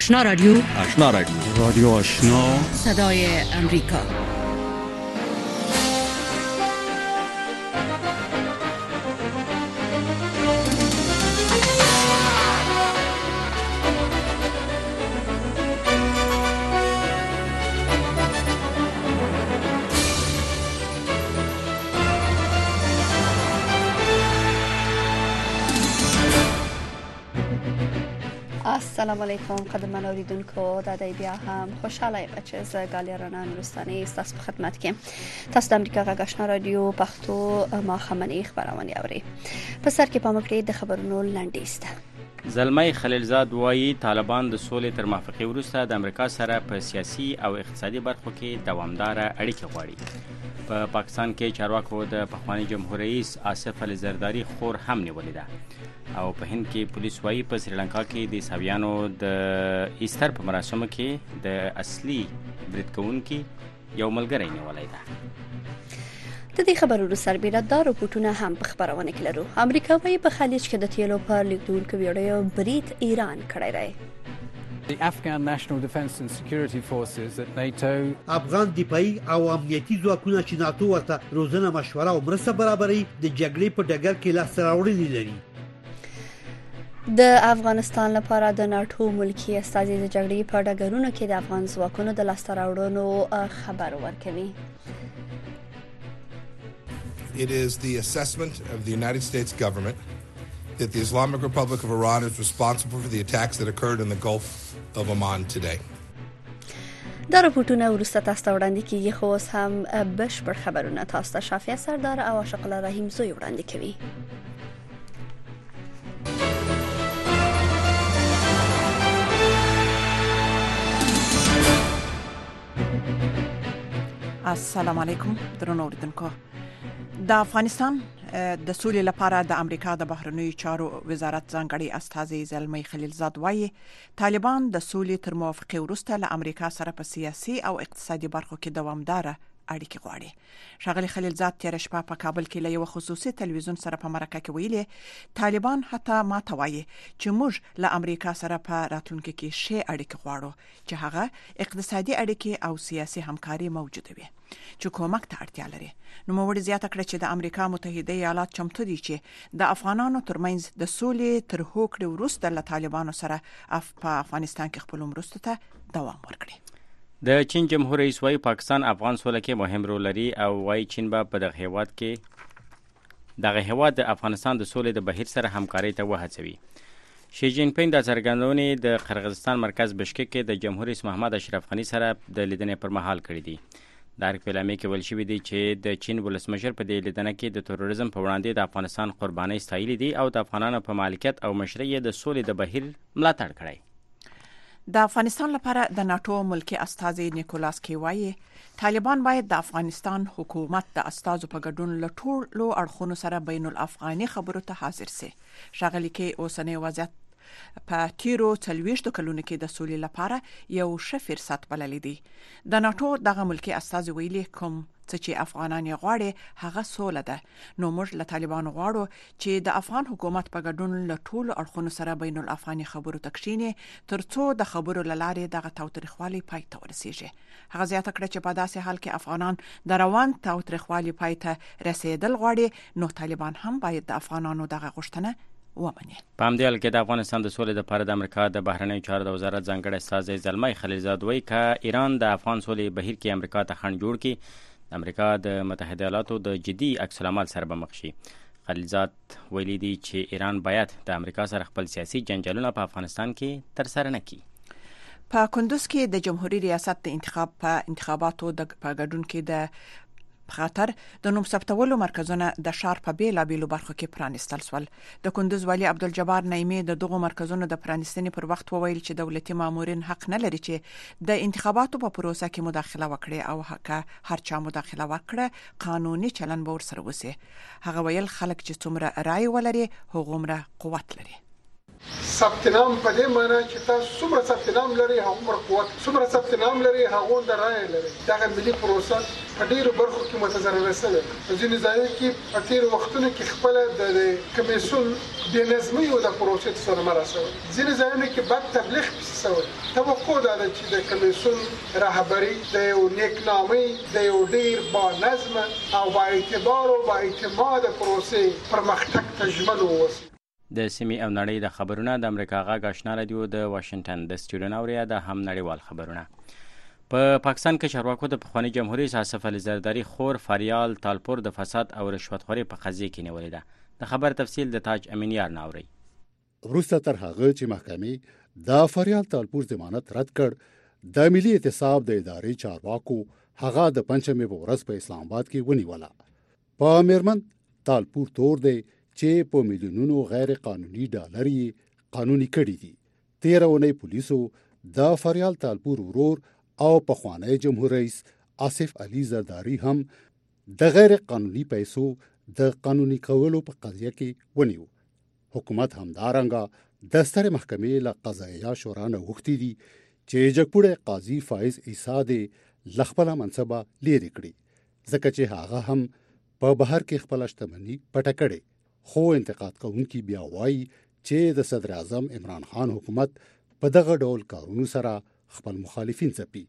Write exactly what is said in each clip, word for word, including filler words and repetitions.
آشنا رادیو آشنا رادیو رادیو آشنا صدای امریکا. السلام علیکم قدرمن اوریدونکو، د دې بیا هم خوشاله یم چې زه غالي رڼا نورستاني ستاسو په خدمت کې تاسو د امریکا غږ آشنا رادیو پښتو ما خمنې خبرونه اوري. په سر کې پام کړئ د خبرونو لنډیست. زلمی خلیلزاد وایي طالبان د سولې تر موافقې وروسته د امریکا سره په سیاسي او اقتصادي برخو کې دوامداره اړیکې غواړي. په پا پاکستان کې چارواکو د پخوانی جمهور رئیس آصف علي زرداری خور هم نیولې ده او په هند کې پولیس وایي په سریلانکا کې د عیسویانو د ایستر په مراسمو کې د اصلي برید کوونکي یو ملګری نیولی ده. د دې خبرونو سربېره دا رپورټونه هم په خبرونه کې لرو. امریکا وايي په خلیج کې د تیلو پر لیکدونکو ویډیو برید ایران کړی دی. The Afghan National Defence and Security Forces at NATO افغان دفاعي او امنیتي ځواکونه چې ناتو ورته روزنه مشوره او مرسته برابري د جګړې په ډګر کې لاسته راوړنې لري. د افغانستان لپاره د ناتو ملکی استازي د جګړې په ډګرونو کې د افغان ځواکونو د لاسته راوړنو خبر ورکوي. It is the assessment of the United States government that the Islamic Republic of Iran is responsible for the attacks that occurred in the Gulf of Oman today. دا رپورټونه وروسته تاسو ته وړاندې کیږي، خو اوس هم بشپړ خبرونه تاسو ته شافیه سردار او عاشق الله رحیم زوی وړاندې کوي. السلام علیکم درنو اوریدونکو. د افغانستان د سولې لپاره د امریکا د بهرنیو چارو وزارت ځانګړي استازي زلمی خلیلزاد وایي طالبان د سولې تر موافقې وروسته له امریکا سره په سیاسي او اقتصادي برخو کې دوامداره اړیکې غواړي. ښاغلي خلیلزاد تېره شپه په کابل کې له یو خصوصي تلویزیون سره په مرکه کې ویلي طالبان حتی ماته وایي چې موږ له امریکا سره په راتلونکي کې ښې اړیکې غواړو چې هغه اقتصادي اړیکې او سیاسي همکاري موجوده وي چې کومک ته اړتیا لري. نوموړي زیاته کړه چې د امریکا متحده ایالات چمتو دي چې د افغانانو ترمنځ د سولې تر هوکړې وروسته له طالبانو سره اف په افغانستان کې خپل مرستو ته دوام ورکړي. د چین جمهور رئیس وایي پاکستان افغان سوله کې مهم رول لري او وایي چین به په دغه هیواد کې دغه هیواد د افغانستان د سولې د بهیر سره همکاري ته وهڅوي. شي جین پینګ د څرګندونې د قرغیزستان مرکز بشکک کې د جمهور رئیس محمد اشرف غني سره د لیدنې پر مهال کړی دی. د حرکت اعلامیه کې ویل شوي دي چې د چین ولسمشر په دې لیدنه کې د تروریزم په وړاندې د افغانستان قربانۍ ستایلې دي او د افغانانو په مالکیت او مشرعیت د سولې د بهیر ملاتړ کړی. د افغانستان لپاره د ناتو ملکی استازي نیکولاس کی وایي طالبان باید د افغانستان حکومت د استازو په ګډون له ټولو اړخونو سره بین الافغاني خبرو ته حاضر سي. ښاغلي کی اوسنی وضعیت په تیرو څلوېښتو کلونو کې د سولې لپاره یو ښه فرصت بللی دی. د ناتو دغه ملکی استازي ویلي کوم څه چې افغانان یې غواړي هغه سوله ده، نو موږ له طالبانو غواړو چې د افغان حکومت په ګډون له ټولو اړخونو سره بین الافغاني خبرو ته کښیني ترڅو د خبرو له لارې دغه تاوتریخوالی پای ته ورسیږي. هغه زیاته کړه چې په داسې حال کې افغانان د روان تاوتریخوالي پای ته رسیدل غواړي نو طالبان هم باید د افغانانو دغه غوښتنه ومني. په همدې حال کې د افغانستان د سولې لپاره د امریکا د بهرنیو چارو د وزارت ځانګړی استازی زلمی خلیلزاد وایي که ایران د افغان سولې بهیر کې امریکا ته خنډ جوړ کړي د امریکا د متحده ایالاتو د جدي عکس العمل سره به مخ شي. خلیلزاد ویلي دي چې ایران باید د امریکا سره خپل سیاسي جنجالونه په افغانستان کې ترسره نه کړي. په کندوز کې د جمهوریت ریاست د انتخاب په انتخاباتو د په ګډون کې د خاطر د نوم ثبتولو مرکزونه د ښار په بیلابیلو برخو کې پرانیستل شول. د کندوز والي عبدالجبار نعیمي د دغو مرکزونو د پرانیستنې پر وخت وویل چې دولتي مامورین حق نه لري چې د انتخاباتو په پروسه کې مداخله وکړي او که هر چا مداخله وکړه قانوني چلن به ورسره وشي. هغه ویل خلک چې څومره رای ولري هغومره قوت لري. ثبت نام په دې معنی چې تاسو څومره ثبت نام لري هغومره قوت، څومره ثبت نام لري هغومره رایه لري. دغه ملي پروسه په ډېرو برخو کې متضرره شوې. په ځینو ځایونو کې په تېرو وختونو کې خپله د کمیسیون بېنظمي او د پروسې سره مله شوې. ځینو ځایونو کې بد تبلیغ پسې شوی. توقع دا ده چې د کمیسیون رهبري د یو نیکنامۍ د یو ډېر بانظمه او با اعتبار او با اعتماده پروسې پرمختګ ته ژمن واوسي. د سیمې او نړۍ د خبرونه د امریکا غږ آشنا رادیو د واشنگټن د سټوډیو ناوریا د هم نړیوال خبرونه. په پا پاکستان کې چارواکو د پخوانی جمهوریت رئیس آصف علي زرداری خور فریال تالپور د فساد او رشوتخوري په قضیه کې نیولې ده. د خبر تفصیل د تاج امین یار ناوري. وروسته تر هغه چې محکمې د فریال تالپور ضمانت رد کړ، د ملي اعتصاب د ادارې چارواکو هغه د پنځمې په ورځ په اسلام آباد کې ونیوله. په میرمن تالپور تور دی چې په میلیونونو غیر قانوني ډالر یې قانوني کړي دي. تیره اونۍ پولیسو د فریال تالپور ورور او پخوانی جمهور رئیس آصف علي زرداری هم د غیر قانوني پیسو د قانوني کولو په قضیه کې ونیو. حکومت همدارنګه د سترې محکمې له قضاییه شورا نه غوښتي دي چې جګپوړی قاضي فایز عیسی دې له خپله منصبه لیرې کړي، ځکه چې هغه هم په بهر کې خپله شتمني پټه کړې. خو انتقاد کوونکي بیا وایي چې د صدر اعظم عمران خان حکومت په دغه ډول کارونو سره خپل مخالفین ځپي.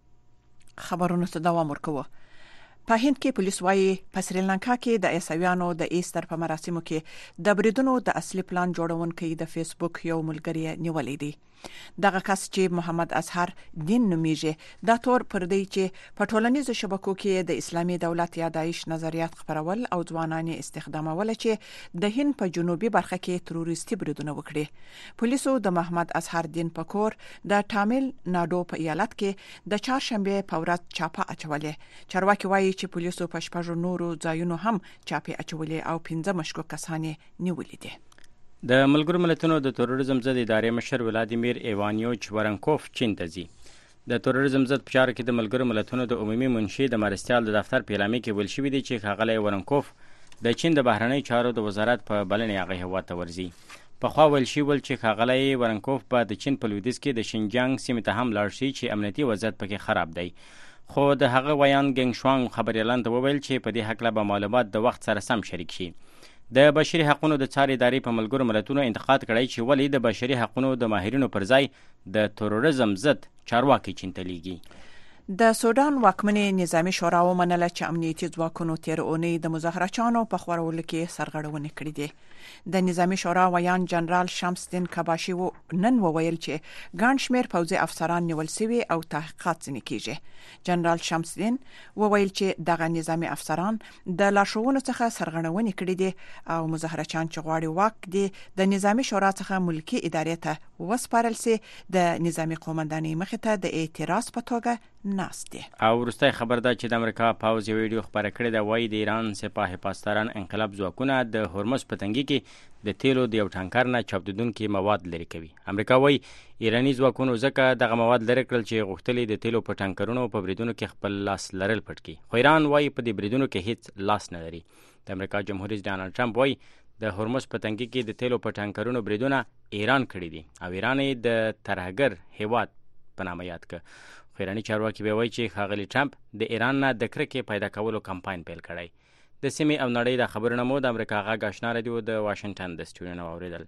خبرونه ته دوام ورکوه. په هند کې پولیس وایي په سریلانکا کې د عیسویانو د ایستر په مراسمو کې د بریدونو د اصلي پلان جوړونکي د فیسبوک یو ملګری نیولې دي. دغه کس چې محمد اظهر دین نومیږي دا تور پر دی چې په ټولنیزو شبکو کې د اسلامي دولت یا داعش نظریات خپرول او ځوانان استخدامول چې د هند په جنوبي برخه کې تروریستي بریدونه وکړي. پولیسو د محمد اظهر دین په کور د تامل ناډو په ایالت کې د چهارشنبه په ورځ چاپه اچولې. چارواکي وایي چې پولیسو په شپږو نورو ځایونو هم چاپه اچولې او پنځه مشکوک کسان نیولې دي. د ملګرو ملتونو د تروریزم ضد ادارې مشر ولادیمیر ایوانیوچ ورنکوف چین ته ځي. د تروریزم ضد په چارو کې د ملګرو ملتونو د عمومي منشي د مرستیال د دفتر په اعلامیه کې ویل شوي دي چې ښاغلی ورنکوف د چین د بهرنۍ چارو د وزارت په بلنې هغه هېواد ته ورځي. پخوا ویل شوي ول چې ښاغلی ورنکوف به د چین په لویدیځ کې د شینجیانګ سیمې ته هم لاړ شي چې امنیتي وضعیت پکې خراب دی. خو د هغه ویان ګنګ شوانګ خبریالانو ته وویل چې په دې هکله به معلومات د وخت سره سم شریک شي. د بشري حقوقو د څار ادارې په ملګرو ملتونو انتقاد کړی چې ولې د بشري حقوقو د ماهرینو پر ځای د تروریزم ضد چارواکي چین ته لیږي. د سودان واکمنې نظامی شورا ومنله چې امنیتي ځواکونو تیر اونۍ د مظاهرچیانو په خورولو کې سرغړونې کړې دي. د نظامی شورا ویان جنرال شمس الدین کباشي نن وویل چې ګڼ شمېر پوځي افسران نیول شوي او تحقیقات ځنې کیږي. جنرال شمس الدین وویل چې دغه نظامی افسران د لارښوونو څخه سرغړونې کړې دي او مظاهرچیان چې غواړي واک دي د نظامی شورا څخه ملکی ادارې ته وسپارل سي د نظامی قومندانۍ مخې ته د اعتراض په توګه ناسته. او وروستی خبر ده چې د امریکا پاوز یو ویډیو خبره کړې ده، وایي د ایران سپاه پاسداران انقلاب ځواکونه د هرمز په تنګي کې د تیلو د یو ټانکر نه چاودیدونکي مواد لرې کوي. امریکا وایي ایراني ځواکونو ځکه دغه مواد لرې کړل چې غوښتلې د تیلو په ټانکرونو په بریدونو کې خپل لاس لرل پټ کړي. خو ایران وایي په دې بریدونو کې هیڅ لاس نه لري. د امریکا جمهور رئیس ډانلډ ټرمپ وایي د هرمز په تنګي کې د تیلو په ټانکرونو بریدونه ایران کړي دي او ایران یې د ترهګر هیواد په نامه یاد کړ. ایراني چارواکي به وایي چې ښاغلي ټرمپ د ایران نه د کرکې پیدا کولو کمپاین پیل کړی. د سیمې او نړۍ د خبرونه مو د امریکا غږ آشنا رادیو د واشنگټن د سټوډیو نه واورېدل.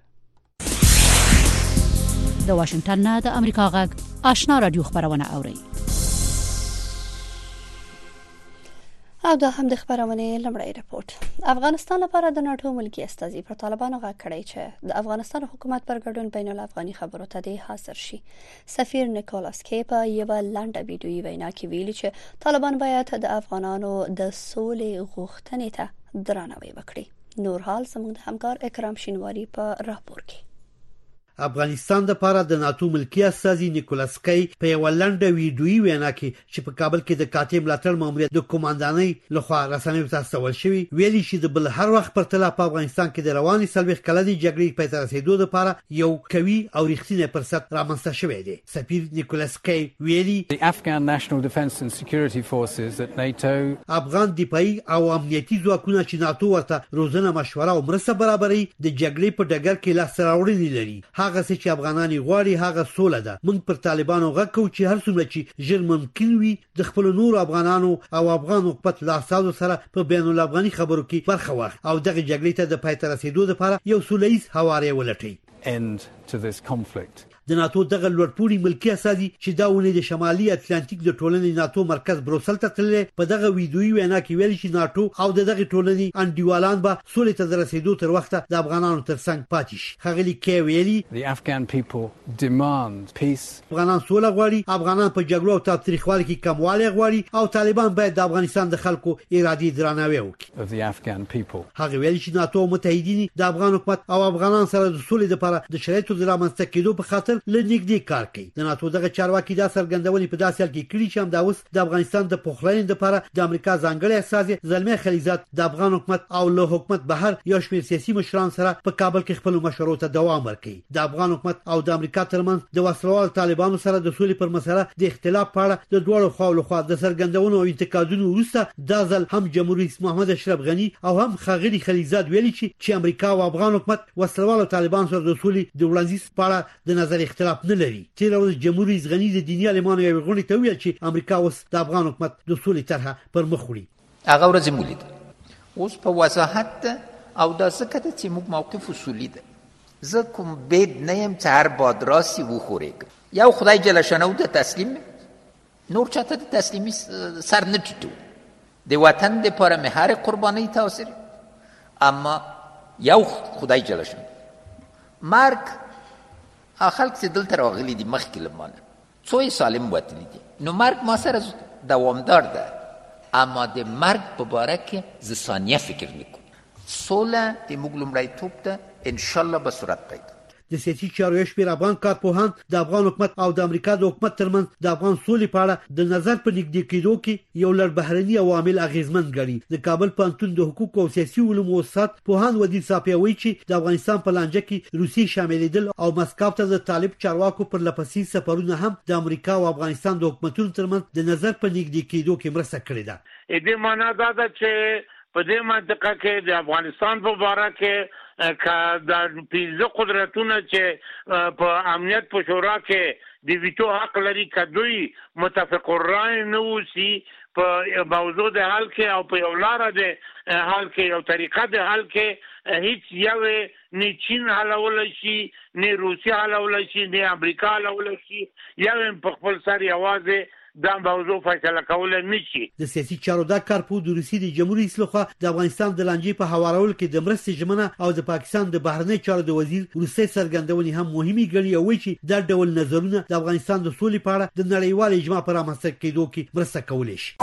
د واشنگټن نه د امریکا غږ آشنا رادیو خبرونه اورئ. او دا هم د خبرونه لمړی رپورت. افغانستان لپاره د ناټو ملکی استازي پر طالبانو غږ کړی چې د افغانستان حکومت پر ګډون بین الافغاني خبرو ته حاضر شي. سفیر نیکولاس کی په یو لنډه ویډیویي وینا کې ویلي چې طالبان باید د افغانانو د سولې غوښتنې ته درناوی وکړي. نور حال زموږ د همکار اکرام شینواری په راپور کې. افغانستان د لپاره د ناتو ملکی استازي نیکولاس کی په یو لنډه ویډیويي وینا کې چې په کابل کې د کاتب ملاتړ ماموریت د کمانډانۍ لخوا رسنیو ته استول شوی ویلي چې د بل هر وخت پر تله په افغانستان کې د رواني سلويخ کلنې جګړې په تر رسیدو لپاره یو قوي او رښتینی فرصت رامنځته شوی دی. سفیر نیکولاس کی ویلي The Afghan National Defense and Security Forces at NATO افغان دفاعي او امنیتي ځواکونه چې ناتو ورته روزنه مشوره او مرسته برابري د جګړې په ډګر کې لاس راوړنې لري. هغه څه چې افغانان غواړي هغه سوله ده. موږ پر طالبانو غږ کوو چې هر څومره چې ژر ممکن وي د خپل نور افغانانو او افغان حکومت لاسازو سره په بین الافغاني خبرو کې برخه واخلي او دغه جګړې ته د پای ته رسیدو لپاره یو سوله ییز هواری ولټوي. end to this conflict. د ناتو دغه لوړپوړي ملکی استازي چې دا ونې د شمالي اتلانتیک د ټولنې ناتو مرکز بروسل ته تللی په دغه ویډیويي وینا کې ویل چې ناتو او دغه ټولنې انډیوالان به سولې ته رسیدو تر وخته د افغانانو ترڅنګ پاتې شي. ښاغلي کی ویلي The Afghan people demand peace. افغانان سوله غواړي، افغانان په جګړو او تاریخوالي کې کموالی غواړي او طالبان باید د افغانستان د خلکو ارادي درناوی وکړي. Of the Afghan people. هغه ویل چې ناتو متحدین د افغان حکومت او افغانان سره د سولې لپاره د شرایطو د رامنځته کېدو په خاطر لنګدي کار کوي. د ناتو دغه چارواکي دا څرګندونې په داسې حال کې کړي چې همدا اوس د افغانستان د پخلاینې لپاره د امریکا ځانګړی استازي زلمي خلیزات د افغان حکومت او له حکومت بهر یو شمېر سیاسي مشران سره په کابل کې خپل مشورو ته دوام ورکوي. د افغان حکومت او د امریکا ترمنځ د وسلوال طالبانو سره د سولې پر مسله د اختلاف په اړه د دوړو خواو لخوا د څرګندونو او انتقادونو وروسته دا ځل هم جمهوریت رئیس محمد اشرف غنی او هم ښاغلي خلیزات ویلي چې چې امریکا او افغان حکومت وسلوال طالبان سره د سولې د وړاندیز په اړه د نظر اختلاف نه لري. تیر ورځ جمهوریت رئیس غنی د دیني عالمانو یو غونډه ته ویل چې امریکا اوس د افغان حکومت د سولې طرحه پر مخ وړي. هغه ورځ مولید اوس په وضاحت او د څه چې موږ موقف اصولي ده. زه کوم بید نه یم چې هر بادراسي وخورېږم. یو خدای جل شانه ته تسلیم نور چاته د تسلیمي سر نه ټیټو. د وطن دپاره مې هر قربانۍ ته حاضر اما یو خدای جل شانه مرګ خلک چې دلته راغلي دي مخکې له مانه څو یې سالم وتلي دي نو مرګ ما سره دوامدار ده اما د مرګ په باره کې زه ثانیه فکر نه کوم. سوله د موږ لومړیتوب ده انشاءالله به صورت پیدا. د سیاسي چارو یو شمېر افغان کارپوهان د افغان حکومت او د امریکا د حکومت ترمنځ د افغان سولې په اړه د نظر په نږدې کېدو کې یو لړ بهرني عوامل اغېزمن ګڼي. د کابل پوهنتون د حقوقو او سیاسي علومو استاد پوهاند ودید صافی وایي چې د افغانستان په لانجه کې روسیې شاملېدل او مسکو ته د طالب چارواکو پر لپسې سفرونه هم د امریکا او افغانستان د حکومتونو ترمنځ د نظر په نږدې کېدو کې مرسته کړې ده. دې معنا دا ده چې په دې منطقه کې د افغانستان په باره کې که د پنځه قدرتونه چې په امنیت په شورا کې د ویټو حق لري که دوی متفق الرأی نه اوسي په موضوع د حل کې او په یو لاره د حل کې یو طریقه د حل کې هیڅ یو نه چین حلولی شي نه روسیه حلولی شي نه امریکا حلولی شي یو په خپل سر یوازې دا موضوع فیصله کول نه شي. د سیاسي چارو دا کارپو د روسیې د جمهوریت رئیس لخوا د افغانستان د لانجې په هوارولو کې د مرستې ژمنه او د پاکستان د بهرنی چارو د وزیر وروستۍ څرګندونې هم مهمې ګڼي او وایي چې دا ډول نظرونه د افغانستان د سولې په اړه د نړیوال اجماع په رامنځته کېدو کې مرسته کولی شي.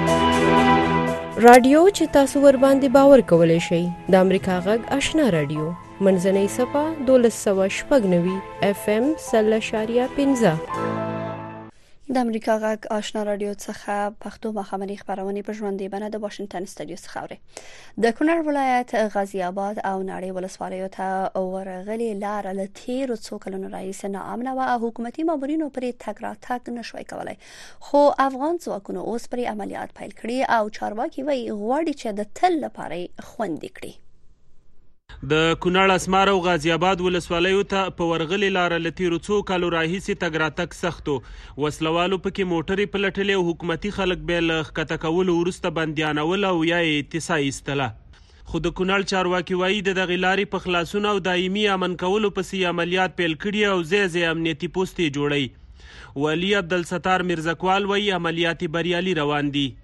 رادیو چې تاسو ور باندې باور کولی شئ د امریکا غږ آشنا رادیو منځنۍ صفه دولس سوه شپږ نوي اف ام سل اشاریه پنځه. د امریکا غږ آشنا رادیو څخه پښتو مخامخ خبرونه په ژوندۍ بڼه د واشنگټن سټډیو څخه اوري. د کونړ ولایت غازی آباد او ناړۍ ولسوالیو ته ورغلي لار له تیرو څو کلونو راهیسې ناامنه او حکومتي مامورینو پرې تګ راتګ نشوي کولای، خو افغان ځواکونو اوس پرې عملیات پیل کړي او چارواکي وایي غواړي چې د تل لپاره خوندي کړي. د کونړ اسمار او غازی آباد ولسوالیو ته په ورغلي لاره له تیرو څو کالو راهیسې تګ راتګ سختو. وسلوالو پکې موټرې پلټلې او حکومتي خلک به له ښکته کولو وروسته بندیانول او یا یې اتساع ایستله. خو د کونړ چارواکي وایي د دغې لارې په خلاصون او دایمي امن کولو پسې عملیات پیل کړي او ځای ځای امنیتي پوستې جوړوي. ولی عبدالستار میرزکوال وایي عملیات بریالي روان دي.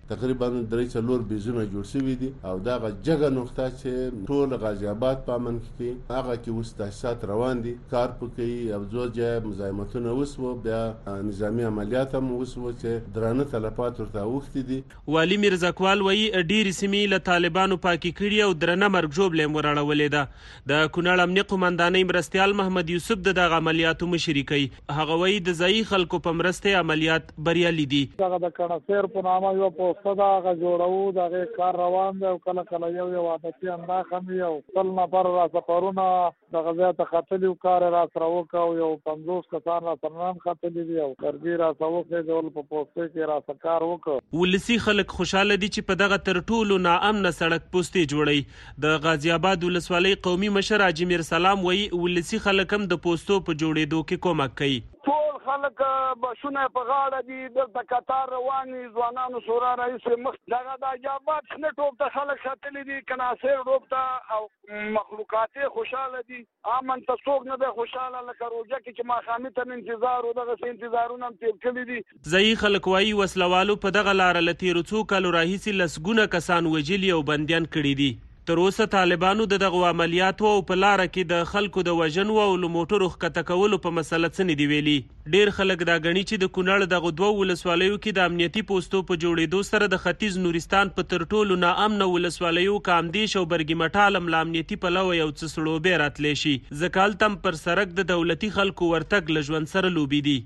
تقریبا درې څلور بیزونه جوړ شوي دي او دا جګه نقطه چې ټول غازی آباد په امن کې هغه کې اوس تاسیسات روان دي کار پکې او ځوځه مزاحمتونه وسو بیا نظامی عملیات هم وسو چې درانه تلفات ورته وختي دي. والي میرزا اقبال وایي ډېرې سیمې له طالبانو پاکي کړي او درنه مرګ ژوبله یې وراړولې ده. د کونړ امنیه قومندانۍ مرستیال محمد یوسف د دغه عملیاتو مشري کوي. هغه وایي د ځایي خلکو په مرسته عملیات بریالي دي. دغه د کڼسیر په نامه یو پوسټه ده هغه جوړو دغه کار روان دی او کله کله یو یو عادتي انداخم یو سل نفر را سفرونه دغه ځای ته ختلي کار را سره وکړو یو پنځوس کسان را سره نن ختلي دي او کرګي را سره وکړي ډول په پوسټه کې را سره کار وکړو. ولسی خلک خوشاله دي چې په دغه تر ټولو ناامنه سړک پوسټې جوړي. د غازی آباد ولسوالۍ قومي مشر حاجي میر سلام وایي ولسی خلک هم د پوسټو په جوړېدو کې کومک کوي. ټول خلک بشونه په غاړه دي دلته قطار رواني ځوانانو شورا رئیس مخ دغه د اجابات نه ټوب ته خلک ساتلي دي کناصر روب ته او مخلوقات خوشاله دي امن ته څوک نه ده خوشاله لکه روجه کې چې ما خامي ته انتظار او دغه انتظارونه هم تیر کړی دي. ځایي خلک وایي وسلوالو په دغه لار لتیرو څو کالو راهیسې لسګونه کسان وجلي او بندیان کړي دي. تر اوسه طالبانو د دغه عملیاتو او په لار کې د خلکو د وژنو او له موټرو ښکته کولو په مسله څه نه دي ویلي. ډېر خلک دا ګڼي چې د کونړ دغه دوه ولسوالیو کې د امنیتي پوستو په جوړېدو سره د ختیځ نورستان په تر ټولو ناامنه ولسوالیو کامدیش او برګي مټال هم له امنیتي پلوه یو څه سړوبې راتلی شي. ځکه هلته هم پر سړک د دولتي خلکو ورتګ له ژوند سره لوبې دي.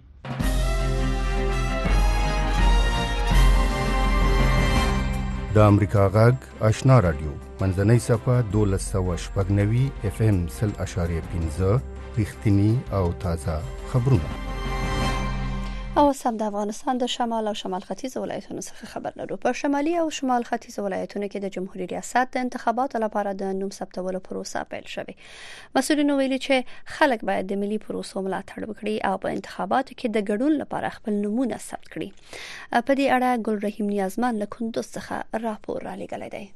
د امریکا غږ آشنا رادیو منځنۍ صفه دولس سوه شپږ نوي اف ام سل اشاریه پنځه رښتیني او تازه خبرونه. او سم د افغانستان د شمال او شمال ختیځ ولایتونو څخه خبر لرو. په شمالي او شمال ختیځ ولایتونو کې د جمهوریت ریاست د انتخاباتو لپاره د نوم ثبتولو پروسه پیل شوه. مسؤلینو ویلي چې خلک باید د ملي پروسو ملاتړ وکړي او په انتخاباتو کې د ګډون لپاره خپل نمونه ثبت کړي. په دې اړه ګل رحیم نیازمان له کندوز څخه راپور را لېږلی دی.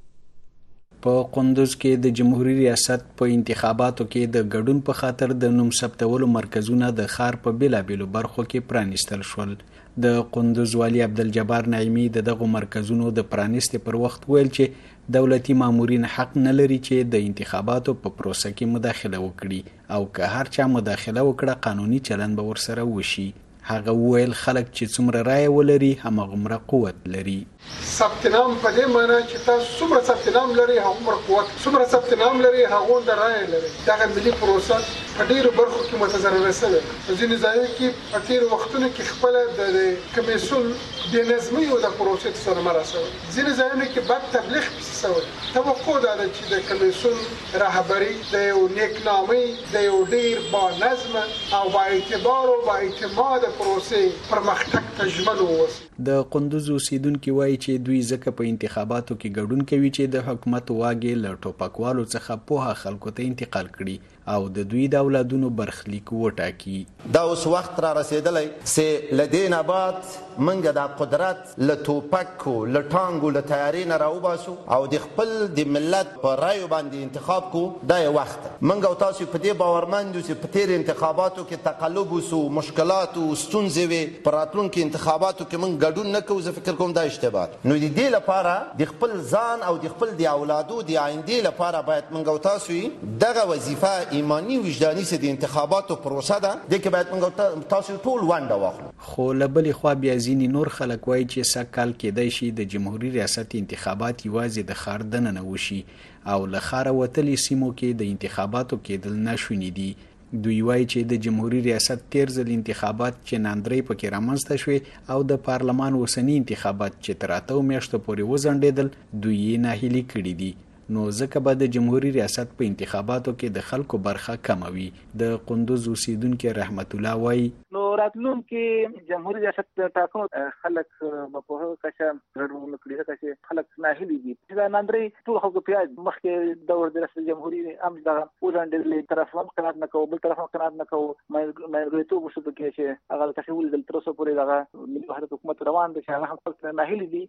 په کندوز کې د جمهوریت ریاست په انتخاباتو کې د ګډون په خاطر د نوم ثبتولو مرکزونه د ښار په بیلابیلو برخو کې پرانیستل شول. د کندوز والی عبدالجبار نعیمی د دغو مرکزونو د پرانیستې پر وخت ویل چې دولتي مامورین حق نه لري چې د انتخاباتو په پروسه کې مداخله وکړي او که هر چا مداخله وکړه قانوني چلند به ورسره وشي. هغه ویل خلک چې څومره رایه ولري هماغومره قوت لري. ثبت نام په دې معنی چې تاسو څومره ثبت نام لري هغومره قوت څومره ثبت نام لري هغومره رایه لري. دغه ملي پروسه په ډیرو برخو کې متضرره شوې. په ځینې ځایونو کې په تېرو وختونو کې خپله د کمیسیون بې نظمي او د پروسې سره مله شوې. ځینې ځایونو کې بد تبلیغ پسې شوی. توقع دا ده چې د کمیسیون رهبري د یو نیکنامۍ د یو ډېر بانظمه او با اعتبار او با اعتماده پروسې پرمختګ ته ژمن واوسي. د کندوز اوسیدونکي وایي چې دوی ځکه په انتخاباتو کې ګډون کوي چې د حکومت واګې له ټوپکوالو څخه پوهه خلکو ته انتقال کړي او د دوی د اولادونو برخلیک وټاکي. دا اوس وخت را رسیدلی چې له دې نه بعد موږ د قدرت له ټوپکو له ټانګو له تیارې نه راوباسو او د خپل د ملت په رایو باندې انتخاب کو. دا یې وخت موږ او تاسو په دې باورمند یو چې په تېر انتخاباتو کې تقلب وسو مشکلات او ستونزې وې په راتلونکي انتخاباتو کې موږ ګډون نه کوو. زه فکر کوم دا اشتباه. نو د دې لپاره د خپل ځان او د خپل د اولادو د آیندې لپاره باید موږ او تاسو دغه وظیفه ایمانی وجداني سي د انتخاباتو پروسه ده د کې باید موږ تاسو ټول ونډه واخلو. خو له بلې خوا بیا ځینې نور خلک وایي چې سږ کال کېدای شي د جمهوریت ریاست انتخابات یوازې د ښار دننه وشي او له ښاره وتلي سیمو کې د انتخاباتو کېدل ناشوني دي. دوی وایي چې د جمهوریت ریاست تیر ځل انتخابات چې ناندرۍ پکې رامنځته شوې او د پارلمان اوسني انتخابات چې تر اتو میاشتو پورې وځنډېدل دوی یې ناهیلي کړي دي. نو ځکه به د جمهوریت ریاست په انتخاباتو کې د خلکو برخه کمه وي. د قندوز اوسیدونکي رحمت الله وایي نو راتلونکي جمهوریت ریاست د ټاکنو خلک په پوهه کچه ګډون کړي ځکه چې خلک ناهیلي دي. دا ناندرۍ ټول خلکو په مخکې دور د رئیس جمهوریت هم دغه وځنډېدلې طرف هم قناعت نه کوو بل طرف هم قناعت نه کوو. مګریتوب وشو پکې چې هغه تشویل دل تر اوسه پورې دغه ملي وحدت حکومت روان دی چې هغه هم خلک ناهیلي دي.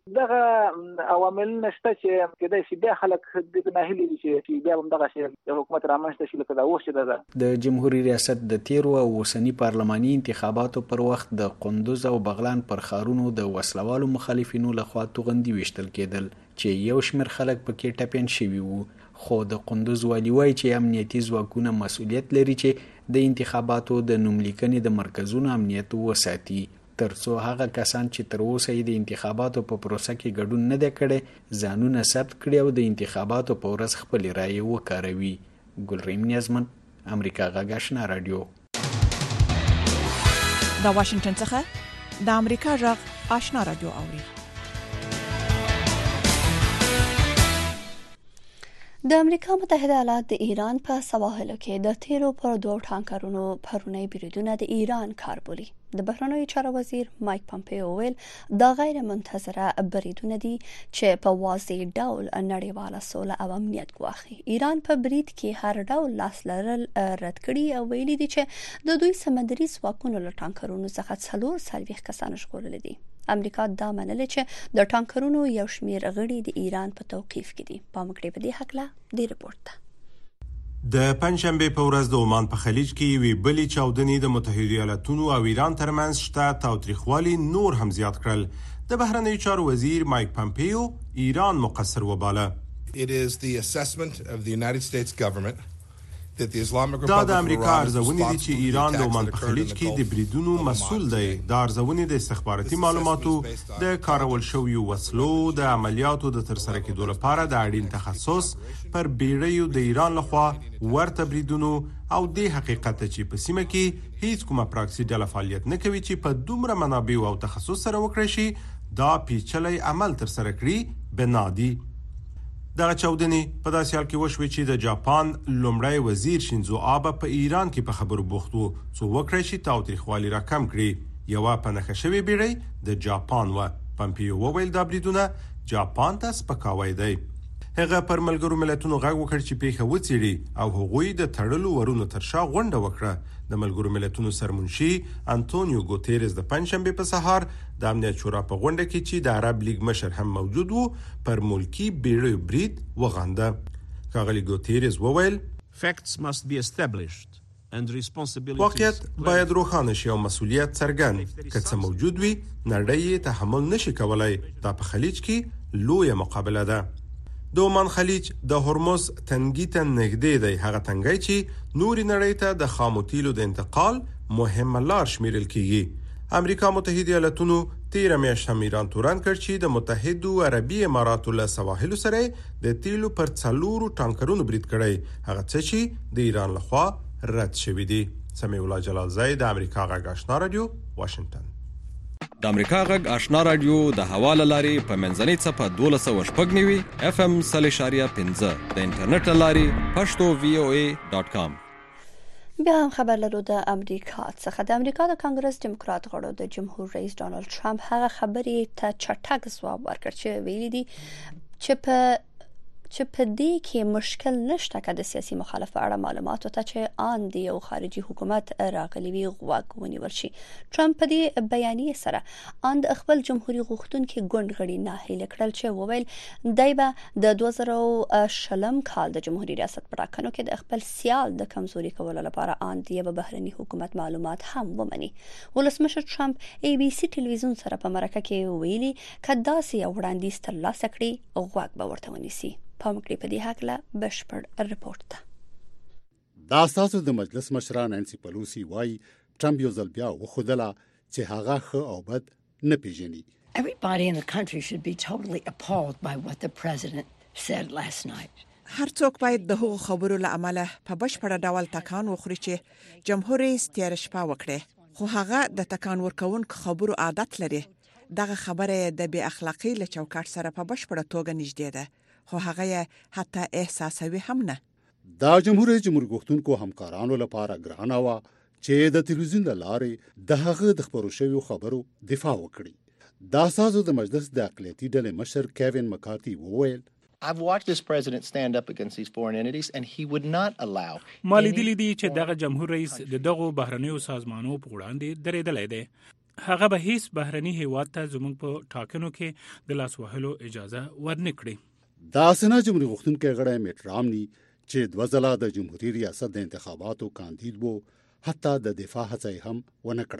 دغه عوامل نشته چې کېدای شي بیا خلک د ناهیلي دي چې بیا هم دغه شی د حکومت رامنځته شي لکه دا اوس چې ده. د جمهوریت ریاست د تیرو او اوسني پارلماني انتخاباتو انتخاباتو پر وخت د قندوز او بغلان پر خارونو د وسلوالو مخالفینو لخوا توغندي وشتل کېدل چې یو شمېر خلک پکې ټپین شوي وو. خو د قندوز والی وایي چې امنیتي ځواکونه مسؤلیت لري چې د انتخاباتو د نوملیکنې د مرکزونو امنیت وساتي، ترڅو هغه کسان چې تر اوسه یې د انتخاباتو په پروسه کې ګډون نه دی کړی ځانونه ثبت کړي او د انتخاباتو په ورځ خپلې رایې وکاروي. ګلریم نیازمن، امریکا غږ آشنا رادیو. د واشنگټن څخه د امریکا غږ آشنا رادیو اوري. د امریکا متحده ایالات د ایران په سواحلو کې د تیرو پر دوه ټانکرونو پرونی بریدونه د ایران کار بولي. د بهرنیو چارو وزیر مایک پامپیو ویل دا غیر منتظره بریدونه دي چې په واضح ډول نړیواله سوله او امنیت ګواښي. ایران په برید کې هر ډول لاس لرل رد کړي او ویلي دي چې د دوی سمندري ځواکونو له ټانکرونو څخه څلور څلوېښت کسان ژغورلي دي. امریکا دا منله چې د ټانکرونو یو شمېر غړي د ایران په توقیف کې دي. پامکړې په دې هکله د ریپورت ده. د پنځشنبه په ورځ د عمان په خلیج کې وی بلې چاودنې د متحده ایالاتونو او ایران ترمنځ شته تاوتریخوالي نور هم زیات کړل. د بهرنیو چارو وزیر مایک پامپیو ایران مقصر وباله. It is the assessment of the United States government that the Islamic دا Republic د of امریکا Iran is ارزونې دي چې ایران د عمان په خلیج responsible کې د بریدونو مسؤل دی. د ارزونې د استخباراتي معلوماتو د کارول شویو وسلو د عملیاتو د ترسره کېدو لپاره د اړین تخصص پر بیړیو د ایران لخوا ورته بریدونو او د حقیقت چې په سیمه کې هیڅ کومه پراکسي ډله فعالیت نه کوي چې په دومره منابع او تخصص سره وکړي شي دا پیچلی عمل ترسره کړي بنا دي. دغه چاودنې په داسې حال کې وشوې چې د جاپان لومړی وزیر شینزو آبه په ایران کې په خبرو بوخت وو څو وکړی شي تاوتریخوالي راکم کړي. یوه په نښه شوې بیړۍ د جاپان وه. پامپیو وویل دا بریدونه جاپان ته سپکاوی دی. هغه پر ملګرو ملتونو غږ وکړ چې پیښه وڅېړي او هغوی د تړلو ورونو تر شا غونډه وکړه. د ملګرو ملتونو سرمنشي انټونیو ګوتيريز د پنځشنبه په سهار د امنیت شورا په غونډه کې چې د عرب لیگ مشر هم موجود وو پر ملکی بیړیو برید وغانده. ښاغلي ګوتيريز وویل Facts must be established and responsibilities. واقعیت باید روښانه شي او مسؤلیت څرګند که څه موجود وي نړۍ یې تحمل نشي کولای. دا په خلیج کې لویه مقابله ده. د عمان خلیج د هرمز تنګي ته نږدې دی، هغه تنګی چې نوري نړۍ ته د خامو تیلو د انتقال مهمه لار شمیرل کیږي. امریکا متحده ایالاتونو تیره میاشت هم ایران تورن کړ چې د متحدو عربي اماراتو له سواحلو سره د تیلو پر څلورو ټانکرونو برید کړی، هغه څه چې د ایران لخوا رد شوي دي. سمیع الله جلالزی د امریکا غږ آشنا رادیو، واشنگټن. د امریکا غږ آشنا رادیو د حواله لاري په منځنۍ صفه دولس سوه شپږ نوي اف ام سل اشاریه پنځه د انټرنیټ لاري پښتو وی او ای ډاټ کام. بیا هم خبر لرو د امریکا څخه. د امریکا د کانګرس ډیموکرات غړو د جمهور رئیس ډانلډ ټرمپ هغه خبرې ته چټک ځواب ورکړ چې ویلي دي چې په چې په دې کې مشکل نشته که د سیاسي مخالف اړه معلوماتو ته چې آن دی او خارجي حکومت راغلي وي غوږ ونیول شي. ټرمپ په دې بیانیه سره آن د خپل جمهوریت غوښتونکي ګوند غړي ناهیله کړل چې وویل دی به د دوه زره شلم کال د جمهوریت ریاست په ټاکنو کې د خپل سیال د کمزوري کولو لپاره آن دی به بهرني حکومت معلومات هم ومني. ولسمشر ټرمپ ای بي سي ټلویزیون سره په مرکه کې ویلي که داسې یو وړاندیز ترلاسه کړي غوږ به ورته ونیسي. پامکړې په دې هکله بشپړ رپورت ده. دا ستاسو د مجلس مشره نانسي پلوسی وایي ټرمپ یو ځل بیا وښودله چې هغه ښه او بد نه پیژني. Everybody in the country should be totally appalled by what the president said last night. هر څوک باید د هغو خبرو له امله په بشپړ ډول تکان وخوري چې جمهور رئیس تیر شپه وکړي، خو هغه د تکان ورکوونکو خبرو عادت لري. دغه خبره د بې اخلاقی له چوکاټ سره په بشپړه توګه نږدې ده، خو هغه حتی احساسوي هم نه. دا جمهور رئیس جمهور غوښتونکو همکارانو لپاره ګرانه وه چې د تلویزیون له لارې د هغه د خبرو شویو خبرو دفاع وکړي. دا سازو د مجلس د اقلیتي ډلې مشر کیوین مکارتي وویل I've watched this president stand up against these foreign entities and he would not allow. ما لیدلی دي چې دغه جمهور رئیس د دغو بهرنیو سازمانونو په وړاندې درېدلی دی. هغه به هیڅ بهرني هیواد ته زموږ په ټاکنو کې د لاس وهلو اجازه ورنه کړي. دا سنا جمهوریت غوښتونکي غړی میټ رامني چې دوه ځله د جمهوریت ریاست د انتخاباتو کاندید وو حتی د دفاع هڅه هم ونه کړه.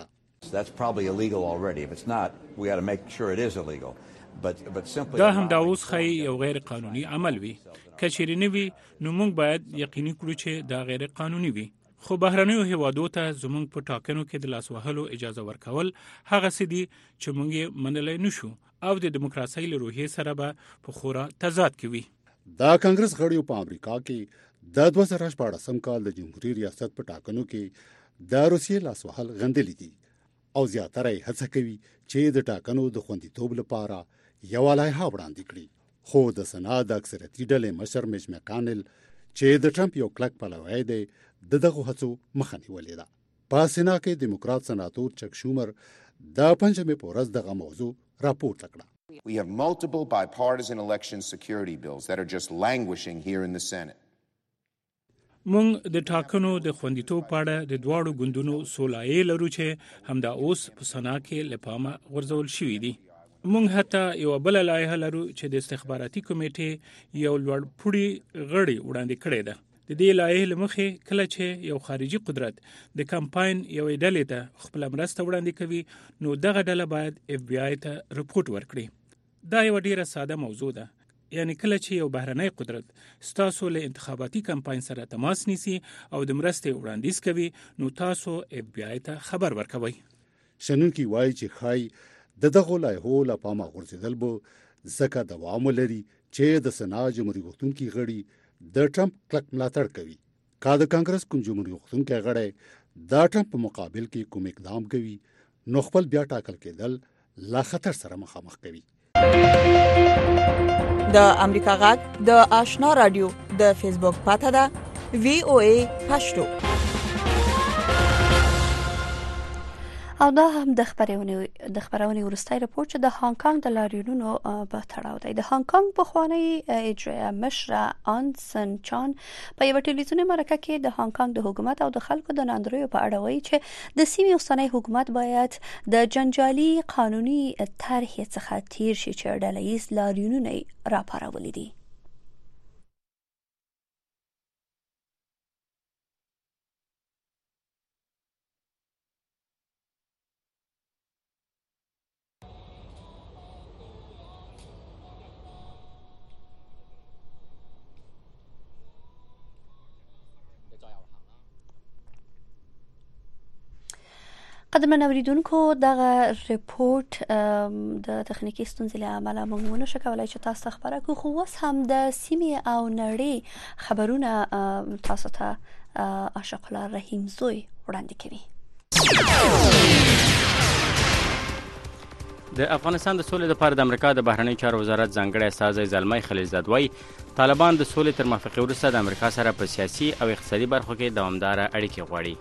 That's probably illegal already. If it's not, we got to make sure it is illegal. But but simply دا هم دا اوس خی یو غیر قانوني عمل وي که چیرې نه وي نو موږ باید یقیني کړو چې دا غیر قانوني وي خو بهرنیو هیوادو ته زموږ په ټاکنو کې د لاس وهلو اجازه ورکول هغه څه دي چې موږ یې منلی نشو او د دیموکراسۍ له روحیې سره به په خورا تضاد کې وي. دا کانګرس غړیو په امریکا کې د دوه زره شپاړسم کال د جمهوریت ریاست په ټاکنو کې د روسیې لاس وهل غندلي دي او زیاتره یې هڅه کوي چې د ټاکنو د خوندیتوب لپاره یوه لایحه وړاندې کړي. خو د سنا د اکثریتي ډلې مشر میچ مکانل چې د ټرمپ یو کلک پلوی دی د دغه هڅو مخه نیولې ده. په سنا کې دیموکرات سناتور چک شومر د پنځمې په ورځ دغه موضوع راپورته کړه. We have multiple bipartisan election security bills that are just languishing here in the Senate. مونږ د ټاکنو د خوندیتوب په اړه د دواړو ګوندونو سولایې لرو چې همدا اوس په سنا کې له پامه غورځول شوي دي. مونږ حتی یو بل لایحه لرو چې د استخباراتي کمیټې یو لوړ پوړي غړي وړاندې کړی ده. د دې لایحې له مخې کله چې یو خارجي قدرت د کمپاین یو ډلې ته خپل مرسته وړاندې کوي نو دغه ډله باید اف بی آی ته رپورټ ورکړي. دا یو ډیره ساده موضوع ده. یعنی کله چې یو بهرنی قدرت ستاسو له انتخاباتي کمپاین سره تماس نیسي او د مرستې وړاندیز کوي نو تاسو اف بی آی ته خبر ورکوي. شنونکي وایي چې خای د دغه لایحو له پامه غورځېدل به ځکه دوام ولري چې د سنا جمهوریت غوښتونکي غړي د ټرمپ کلک ملاتړ کوي. کا د کانګرس کوم جمهوریت غوښتونکي غړي د ټرمپ په مقابل کې کوم اقدام کوي نو خپل بیا ټاکل کېدل لا خطر سره مخامخ کوي. د امریکا غږ د آشنا رادیو د فیسبوک پاته ده وی او ای پښتو. او دا هم د خبرونې د خبرونې ورستای راپور چې د هانګ کانګ د لاریونونو په تړاو دی. د هانګ کانګ پخوانی اجرایه مشر آن سن چان په یو ټلویزیوني مرکه کې د هانګ کانګ د حکومت او د خلکو د ناندریو په اړه وایي چې د سیمې اوسنی حکومت باید د جنجالي قانوني طرحې څخه تیر شي چې ډله ییز لاریونونه راپارولي دي. قدرمن اوریدونکو دغه ریپورت د تخنیکی ستونزې له امله موږ ونه شو کولای چې تاسو خبره کوو خو اوس هم د سیمې او نړۍ خبرونه تاسو ته عاشق الله رحیم زوی وړاندې کوي. د افغانستان د سولې لپاره د امریکا د بهرنیو چارو وزارت ځانګړی استازی زلمی خلیلزاد وايي طالبان د سولې تر موافقې وروسته د امریکا سره په سیاسي او اقتصادي برخو کې دوامداره اړیکې غواړي.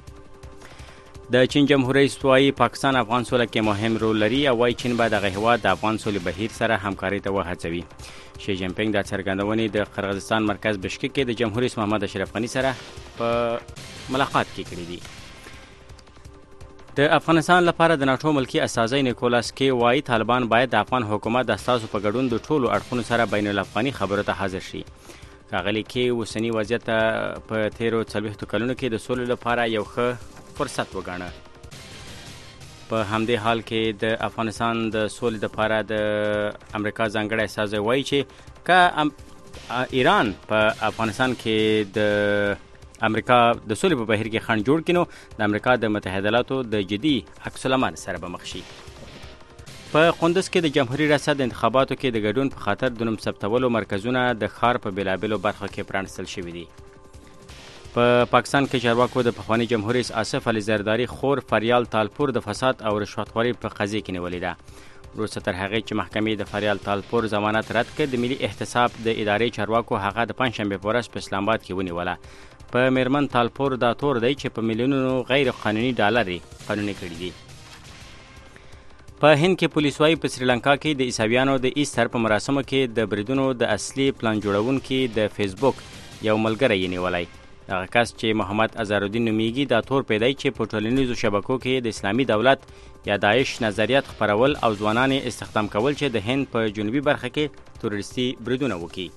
د چین جمهوریت رئیس وايي پاکستان افغان سوله کې مهم رول لري او وايي چین باید دغه هیواد د افغان سولې بهیر سره همکاري ته وهڅوي. شي جین پینګ د څرګندونې د قرغیزستان مرکز بشکک کې د جمهوریت رئیس محمد اشرف غنی سره په ملاقات کې کړی دی. د افغانستان لپاره د ناتو ملکی استازی نیکولاس کې وايي طالبان باید د افغان حکومت د اساسو په ګډون د ټولو اړخونو سره بین الافغاني خبرو ته حاضر شي. ښاغلي کې اوسنی وضعیت په تیرو څلوېښتو کلونو کې د سولې لپاره یو ښه فرصت وګاڼه. په همدې حال کې د افغانستان د سولې لپاره د امریکا ځانګړی استازی وايي چې که ایران په افغانستان کې د امریکا د سولې په بهیر کې خنډ جوړ کړي نو د امریکا د متحده ایالاتو د جدي عکس العمل سره به مخ شي. په قندوز کې د جمهوریت ریاست د انتخاباتو کې د ګډون په خاطر د نوم ثبتولو مرکزونه د ښار په بېلابېلو برخو کې پرانستل شوي دي. په پاکستان کې چارواکو د پخوانی جمهوریت رئیس آصف علي زرداری خور فریال تالپور د فساد او رشوتخوري په قضیه کې نیولې ده. وروسته تر هغې چې محکمې د فریال تالپور ضمانت رد کړ د ملي احتساب د ادارې چارواکو هغه د پنجشنبې په ورځ په اسلام آباد کې ونیوله. په میرمن تالپور دا تور دی چې په میلیونونو غیر قانوني ډالر قانوني کړي دي. په هند کې پولیس وايي په سریلانکا کې د عیسویانو د ایسټر په مراسمو کې د بریدونو د اصلي پلان جوړونکي د فیسبوک یو ملګری یې نیولی. هغه کس چې محمد اظهرالدین نومیږي دا تور پیدای چې په ټولنیزو شبکو کې د اسلامي دولت یا داعش نظریات خپرول او ځوانان استخدام کول چې د هند په جنوبي برخه کې تروریستي بریدونه وکړي.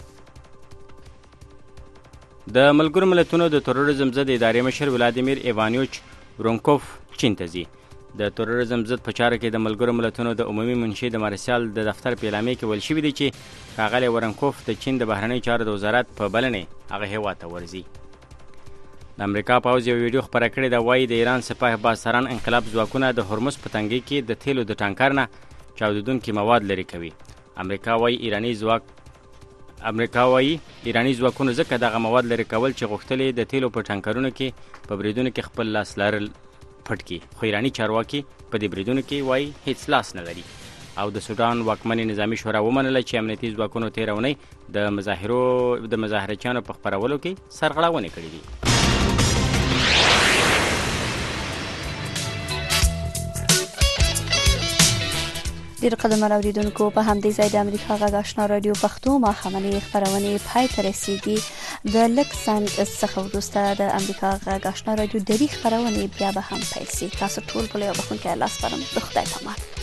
د ملګرو ملتونو د تروریزم ضد ادارې مشر ولادیمیر ایوانوچ ورونکوف چین ته ځي. د تروریزم ضد په چاره کې د ملګرو ملتونو د عمومي منشي د مارشال د دفتر په اعلامیه کې ویل شوي دي چې ښاغلی ورنکوف د چین د بهرنیو چارو د وزارت په بلنې هغه هېواد ته ورځي. د امریکا پوځ یو ویډیو خپره کړې ده، وایي د ایران سپاه بازسران انقلاب ځواکونه د هرمز په تنګي کې د تیلو د ټانکر نه چاودېدونکي مواد لرې کوي. امریکا وایي ایراني ځواک امریکا وایي ایراني ځواکونو ځکه دغه مواد لرې کول چې غوښتل د تیلو په ټانکرونو کې په بریدونو کې خپل لاس لرل پټ کړي، خو ایراني چارواکي په دې بریدونو کې وایي هیڅ لاس نه لري. او د سودان واکمنې نظامي شورا ومنله چې امنیتي ځواکونو تېره اونۍ د مظاهرو د مظاهرچیانو په خپرولو کې سرغړونې کړې دي. ډیر قدرمن اوریدونکو، په همدې ځای د امریکا غږ آشنا رادیو پښتو ماښامنۍ خپرونې پای ته رسیږي. د لږ ځنډ څخه وروسته د امریکا غږ آشنا رادیو درې خپرونې بیا به هم پیل شي. تاسو ټول په یو بخښونکي الله سپارم. د خدای په امان.